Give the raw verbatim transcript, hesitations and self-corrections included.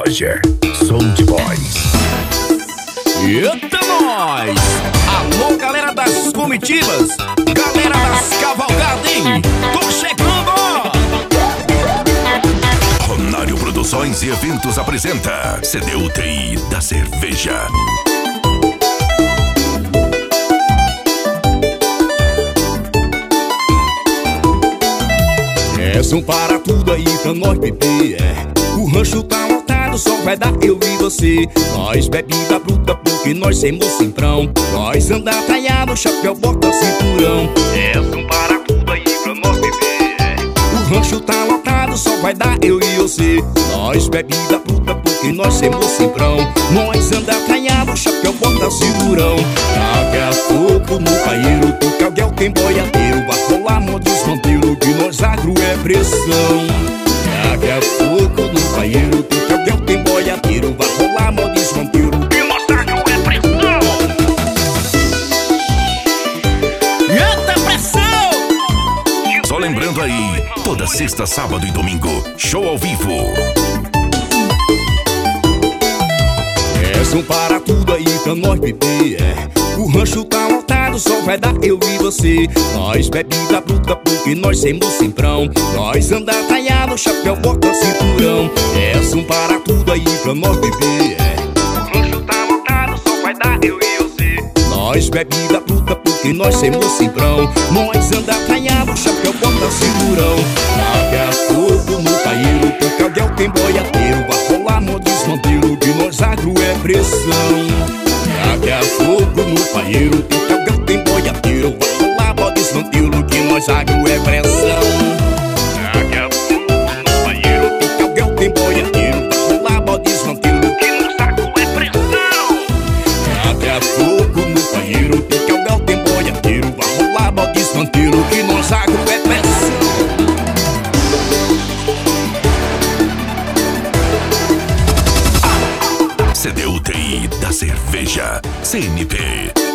Roger, som de voz. Eita nós! Alô, galera das comitivas, galera das cavalgadas, hein? Tô chegando! Ronário Produções e Eventos apresenta C D U T I da Cerveja. É som para tudo aí pra nós beber, é. O rancho tá lotado, só vai dar eu e você. Nós bebida bruta porque nós somos simprão. Nós anda traiado, chapéu, bota cinturão. É som para tudo aí pra nós beber, é. O rancho tá lotado, só vai dar eu e você. Nós bebida bruta porque nós somos simprão. Nós anda traiado, chapéu, bota cinturão. Taca fogo no paeiro, toca alguém tem boiadeiro. Vai rolar mó desmanteiro, que nós agro é pressão. Taca fogo no paeiro, toca alguém tem boiadeiro. Vai rolar mó desmanteiro, que nós agro é pressão. Eita pressão! Só lembrando aí, toda sexta, sábado e domingo, show ao vivo. É som para tudo aí pra nós beber, é. O rancho tá lotado, só vai dar eu e você. Nós bebida bruta porque nós somos simprão. Nós anda traiado, chapéu, bota cinturão. É som para tudo aí pra nós beber, é. O rancho tá lotado, só vai dar eu e você. Nós bebida bruta porque nós somos simprão. Nós anda traiado, chapéu, bota cinturão. Taca fogo no paeiro, porque alguém tem boiadeiro. Vai rolar mó desmanteiro, que nós agro é pressão. Taca fogo no paeiro, porque alguém tem boiadeiro. Vai rolar mó desmanteiro, que nós agro é pressão. Taca fogo no paeiro, porque alguém tem boiadeiro. Vai rolar mó desmanteiro, que nós agro é pressão. Taca fogo no paeiro, porque alguém tem boiadeiro. Vai rolar mó desmanteiro, que nós agro é pressão. C D U T I da Cerveja, C N P.